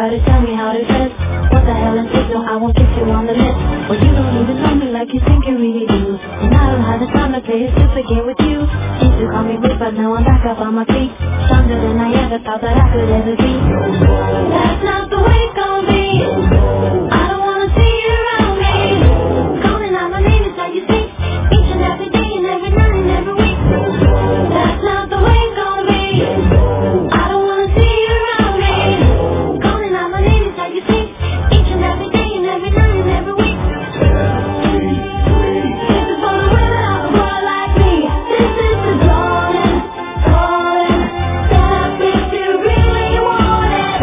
try to tell me how to dress. What the hell is this? No, I won't get you on the list. Well, you don't even know me like you think you really do. And I don't have the time to play a stupid game with you. Used to call me rude, but now I'm back up on my feet. Stronger than I ever thought that I could ever be. That's not the way it's gonna be. I don't wanna see you around me. Calling out my name is how you think. Each and every day and every night and every week. That's not the way it's gonna be. I don't wanna see you around me. Calling out my name is how you think. Each and every day and every night and every week. This is for the women of the world like me. This is the calling. Step up if you really want it.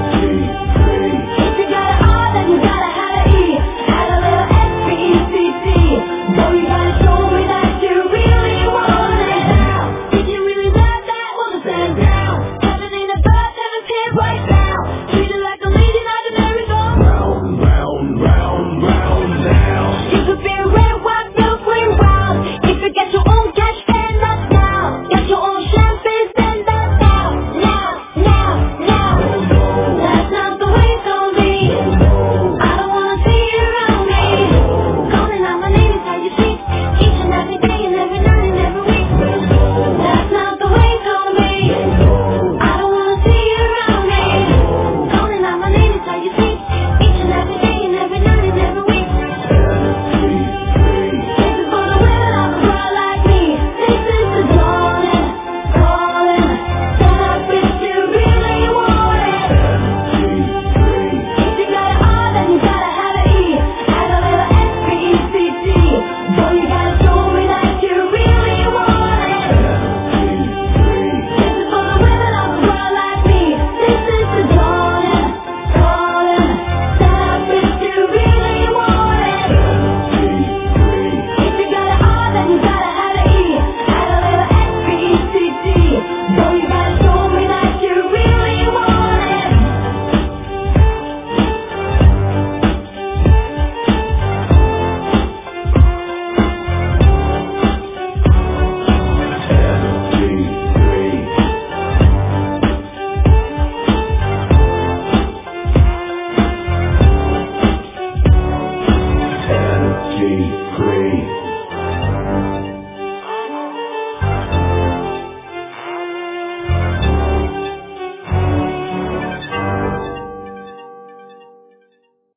If you got an R, then you gotta have an E. Add a little S-P-E-C-T. So you gotta show me that you really want it. Now, did you really love that? Well, then stand down. Heaven ain't above, heaven's here right now. Treat it like a lady, not a merry-go-round. Now. You could be a red, white, blue, green, brown. If you get your own cash, stand up now. Get your own champagne, stand up now. Now. That's not the way it's gonna be. I don't wanna see you around me. Calling out my name is how you think. Each and every day and every night and every week. That's not the way it's gonna be. I don't wanna see you around me. Calling out my name is how you think. Each and every day and every night and every week. This is for the women of the world like me. This is the calling. Stand up if you really want it. If you got an R, then you gotta have an E. Add a little S-P-E-C-T. So you gotta show me that you really want it. This is for the women of the world like me. This is the calling. Stand up if you really want it. If you got an R, then you gotta have an E. Add a little S-P-E-C-T. So you gotta show me that you really want it. Energy free.